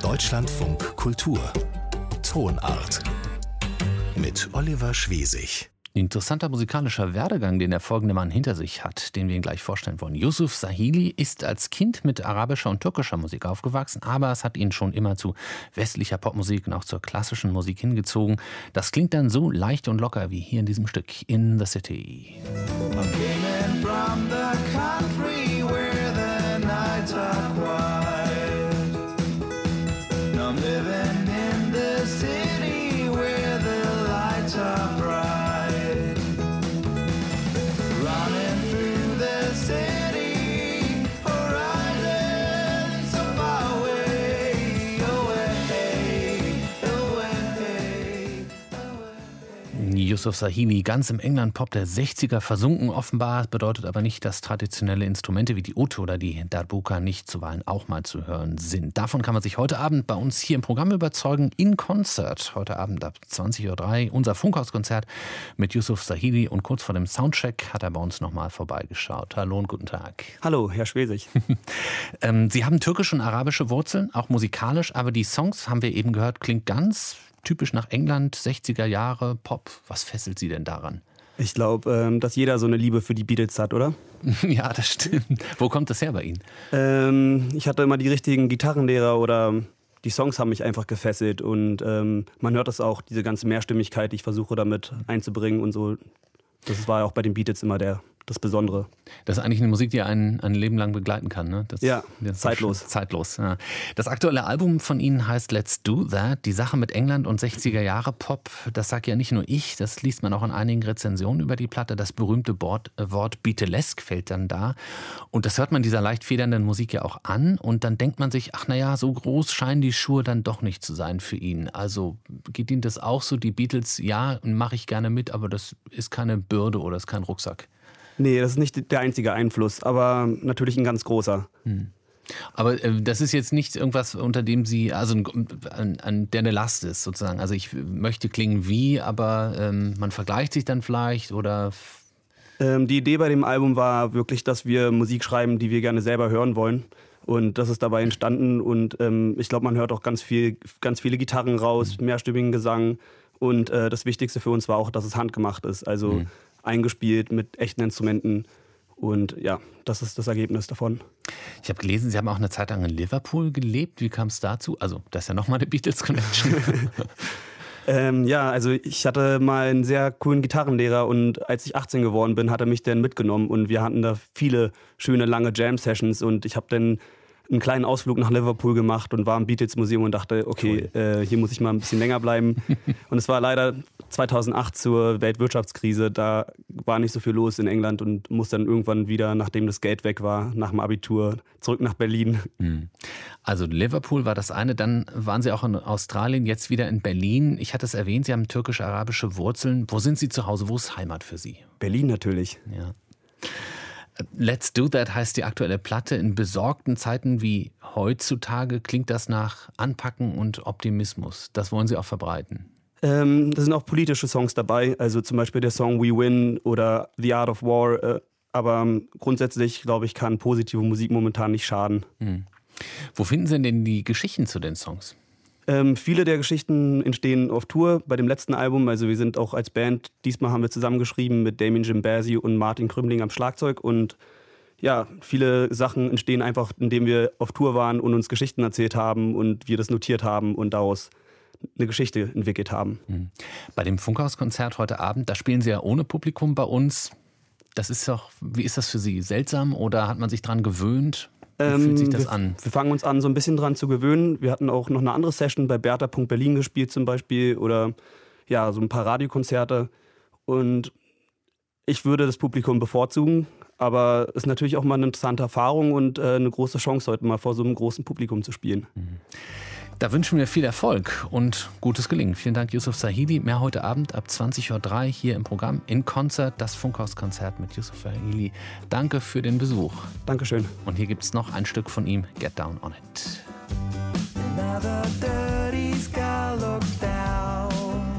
Deutschlandfunk Kultur Tonart mit Oliver Schwesig. Interessanter musikalischer Werdegang, den der folgende Mann hinter sich hat, den wir ihn gleich vorstellen wollen. Yusuf Sahili ist als Kind mit arabischer und türkischer Musik aufgewachsen, aber es hat ihn schon immer zu westlicher Popmusik und auch zur klassischen Musik hingezogen. Das klingt dann so leicht und locker wie hier in diesem Stück In the City. Yusuf Sahili, ganz im England-Pop der 60er versunken offenbar, bedeutet aber nicht, dass traditionelle Instrumente wie die Oud oder die Darbuka nicht zuweilen auch mal zu hören sind. Davon kann man sich heute Abend bei uns hier im Programm überzeugen, in Konzert. Heute Abend ab 20.03 Uhr unser Funkhauskonzert mit Yusuf Sahili und kurz vor dem Soundcheck hat er bei uns nochmal vorbeigeschaut. Hallo und guten Tag. Hallo, Herr Schwesig. Sie haben türkische und arabische Wurzeln, auch musikalisch, aber die Songs, haben wir eben gehört, klingt ganz typisch nach England, 60er Jahre, Pop. Was fesselt Sie denn daran? Ich glaube, dass jeder so eine Liebe für die Beatles hat, oder? Ja, das stimmt. Wo kommt das her bei Ihnen? Ich hatte immer die richtigen Gitarrenlehrer oder die Songs haben mich einfach gefesselt und man hört das auch, diese ganze Mehrstimmigkeit, die ich versuche damit einzubringen und so. Das war auch bei den Beatles immer das Besondere. Das ist eigentlich eine Musik, die einen ein Leben lang begleiten kann, ne? Zeitlos. Zeitlos, ja. Das aktuelle Album von Ihnen heißt Let's Do That. Die Sache mit England und 60er Jahre Pop, das sagt ja nicht nur ich, das liest man auch in einigen Rezensionen über die Platte. Das berühmte Wort Beatlesque fällt dann da. Und das hört man dieser leicht federnden Musik ja auch an. Und dann denkt man sich, ach naja, so groß scheinen die Schuhe dann doch nicht zu sein für ihn. Also geht Ihnen das auch so? Die Beatles, ja, mache ich gerne mit, aber das ist keine Bürde oder ist kein Rucksack. Nee, das ist nicht der einzige Einfluss, aber natürlich ein ganz großer. Aber das ist jetzt nicht irgendwas, unter dem Sie, also an der eine Last ist sozusagen. Also ich möchte klingen wie, aber man vergleicht sich dann vielleicht oder... Die Idee bei dem Album war wirklich, dass wir Musik schreiben, die wir gerne selber hören wollen. Und das ist dabei entstanden und ich glaube, man hört auch ganz viele Gitarren raus, mehrstimmigen Gesang. Und das Wichtigste für uns war auch, dass es handgemacht ist, also eingespielt mit echten Instrumenten. Und ja, das ist das Ergebnis davon. Ich habe gelesen, Sie haben auch eine Zeit lang in Liverpool gelebt. Wie kam es dazu? Also, das ist ja nochmal eine Beatles-Connection. Also ich hatte mal einen sehr coolen Gitarrenlehrer und als ich 18 geworden bin, hat er mich dann mitgenommen und wir hatten da viele schöne, lange Jam-Sessions und ich habe dann einen kleinen Ausflug nach Liverpool gemacht und war im Beatles-Museum und dachte, okay, hier muss ich mal ein bisschen länger bleiben. Und es war leider 2008 zur Weltwirtschaftskrise, da war nicht so viel los in England und musste dann irgendwann wieder, nachdem das Geld weg war, nach dem Abitur zurück nach Berlin. Also Liverpool war das eine, dann waren Sie auch in Australien, jetzt wieder in Berlin. Ich hatte es erwähnt, Sie haben türkisch-arabische Wurzeln. Wo sind Sie zu Hause? Wo ist Heimat für Sie? Berlin natürlich. Ja. Let's Do That heißt die aktuelle Platte. In besorgten Zeiten wie heutzutage klingt das nach Anpacken und Optimismus. Das wollen Sie auch verbreiten. Da sind auch politische Songs dabei, also zum Beispiel der Song We Win oder The Art of War. Aber grundsätzlich, glaube ich, kann positive Musik momentan nicht schaden. Wo finden Sie denn die Geschichten zu den Songs? Viele der Geschichten entstehen auf Tour bei dem letzten Album. Also wir sind auch als Band, diesmal haben wir zusammengeschrieben mit Damien Jimbazi und Martin Krümling am Schlagzeug. Und ja, viele Sachen entstehen einfach, indem wir auf Tour waren und uns Geschichten erzählt haben und wir das notiert haben und daraus eine Geschichte entwickelt haben. Bei dem Funkhauskonzert heute Abend, da spielen Sie ja ohne Publikum bei uns. Das ist doch, wie ist das für Sie? Seltsam oder hat man sich dran gewöhnt? Wie fühlt sich das an? Wir fangen uns an, so ein bisschen dran zu gewöhnen. Wir hatten auch noch eine andere Session bei Bertha.Berlin gespielt zum Beispiel oder ja, so ein paar Radiokonzerte. Und ich würde das Publikum bevorzugen, aber es ist natürlich auch mal eine interessante Erfahrung und eine große Chance, heute mal vor so einem großen Publikum zu spielen. Da wünschen wir viel Erfolg und gutes Gelingen. Vielen Dank, Yusuf Sahili. Mehr heute Abend ab 20.03 Uhr hier im Programm in Konzert, das Funkhauskonzert mit Yusuf Sahili. Danke für den Besuch. Dankeschön. Und hier gibt es noch ein Stück von ihm, Get Down on It. Another dirty sky looks down.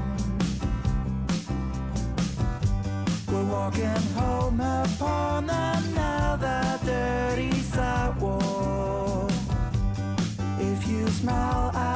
We're walking home upon another dirty sidewalk. If you smile